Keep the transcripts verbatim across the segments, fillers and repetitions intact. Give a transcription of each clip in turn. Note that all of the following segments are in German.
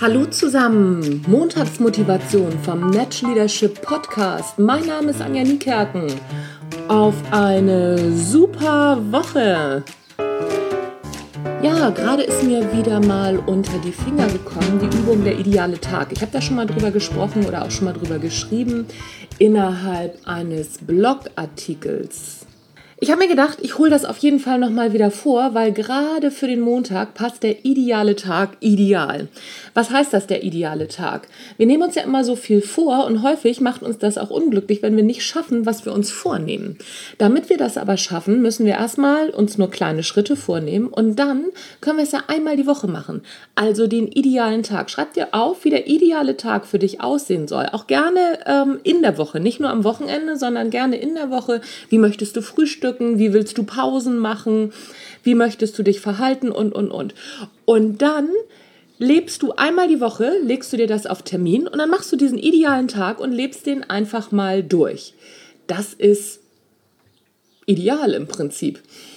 Hallo zusammen, Montagsmotivation vom Natch Leadership Podcast. Mein Name ist Anja Niekerken. Auf eine super Woche. Ja, gerade ist mir wieder mal unter die Finger gekommen, die Übung der ideale Tag. Ich habe da schon mal drüber gesprochen oder auch schon mal drüber geschrieben innerhalb eines Blogartikels. Ich habe mir gedacht, ich hole das auf jeden Fall nochmal wieder vor, weil gerade für den Montag passt der ideale Tag ideal. Was heißt das, der ideale Tag? Wir nehmen uns ja immer so viel vor und häufig macht uns das auch unglücklich, wenn wir nicht schaffen, was wir uns vornehmen. Damit wir das aber schaffen, müssen wir erstmal uns nur kleine Schritte vornehmen und dann können wir es ja einmal die Woche machen. Also den idealen Tag. Schreib dir auf, wie der ideale Tag für dich aussehen soll. Auch gerne ähm, in der Woche, nicht nur am Wochenende, sondern gerne in der Woche. Wie möchtest du frühstücken? Wie willst du Pausen machen? Wie möchtest du dich verhalten? Und, und, und. Und dann lebst du einmal die Woche, legst du dir das auf Termin und dann machst du diesen idealen Tag und lebst den einfach mal durch. Das ist ideal im Prinzip.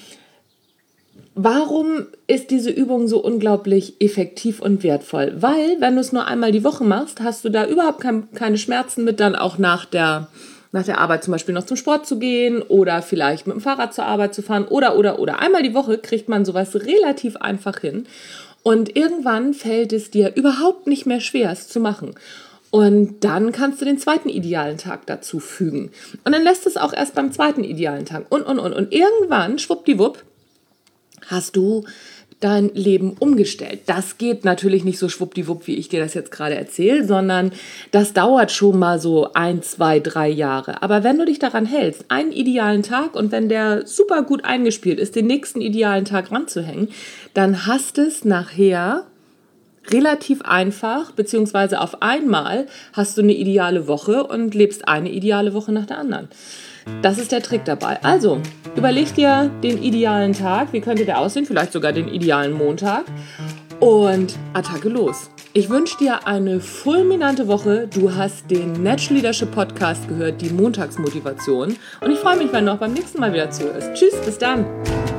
Warum ist diese Übung so unglaublich effektiv und wertvoll? Weil, wenn du es nur einmal die Woche machst, hast du da überhaupt kein, keine Schmerzen mit, dann auch nach der nach der Arbeit zum Beispiel noch zum Sport zu gehen oder vielleicht mit dem Fahrrad zur Arbeit zu fahren oder, oder, oder. Einmal die Woche kriegt man sowas relativ einfach hin und irgendwann fällt es dir überhaupt nicht mehr schwer, es zu machen. Und dann kannst du den zweiten idealen Tag dazu fügen. Und dann lässt es auch erst beim zweiten idealen Tag und, und, und. Und irgendwann, schwuppdiwupp, hast du dein Leben umgestellt. Das geht natürlich nicht so schwuppdiwupp, wie ich dir das jetzt gerade erzähle, sondern das dauert schon mal so ein, zwei, drei Jahre. Aber wenn du dich daran hältst, einen idealen Tag und wenn der super gut eingespielt ist, den nächsten idealen Tag ranzuhängen, dann hast es nachher relativ einfach, beziehungsweise auf einmal hast du eine ideale Woche und lebst eine ideale Woche nach der anderen. Das ist der Trick dabei. Also, überleg dir den idealen Tag. Wie könnte der aussehen? Vielleicht sogar den idealen Montag. Und Attacke los. Ich wünsche dir eine fulminante Woche. Du hast den Natch Leadership Podcast gehört, die Montagsmotivation. Und ich freue mich, wenn du auch beim nächsten Mal wieder zuhörst. Tschüss, bis dann.